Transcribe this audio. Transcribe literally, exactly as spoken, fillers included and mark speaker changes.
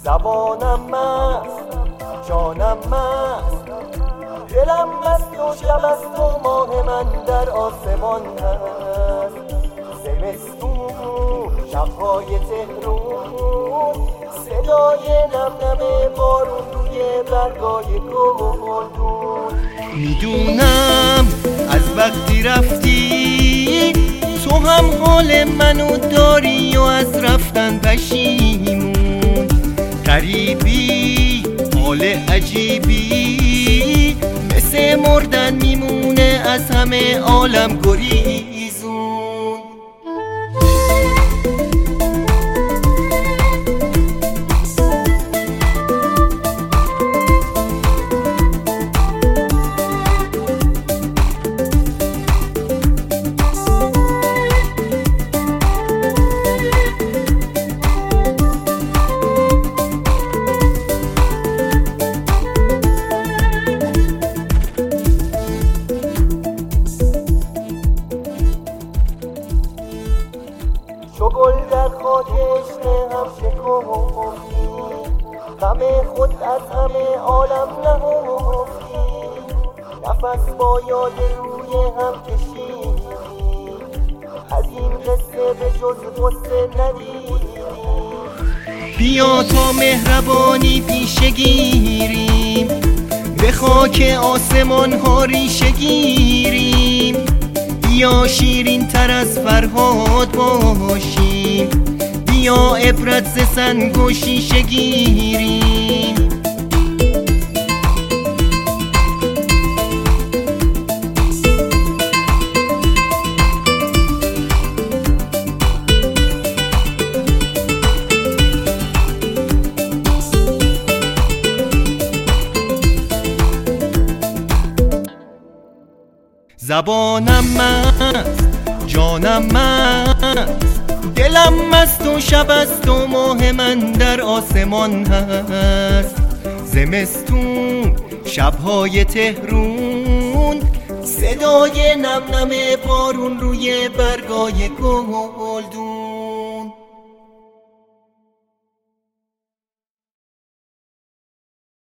Speaker 1: زبانم مست، جانم مست، دلم مست و شب است و ماه من در آسمان هست. زمستون شب‌های تهرون، صدای نم نم بارون روی برگای گلدون.
Speaker 2: میدونم از وقتی رفتی تو هم حال منو داری و از رفتن پشیمون. غریبی حال عجیبی مثل مردن میمونه از همه عالم گریزون.
Speaker 1: چو گل در خاک عشق هم شکفتی، غم خود از همه عالم نهفتی. نفس با یاد روی هم کشیدی، از این قصه به جز غصه ندیدی.
Speaker 2: بیا تا مهربانی پیشه گیریم، به خاک آسمان ها ریشه گیریم. بیا شیرین تر از فرهاد باشیم، بیا عبرت ز سنگ و شیشه گیریم. زبانم مست، جانم مست، دلم مست و شب است و ماه من در آسمان هست. زمستون شب‌های تهرون، صدای نم نم بارون روی برگای گلدون.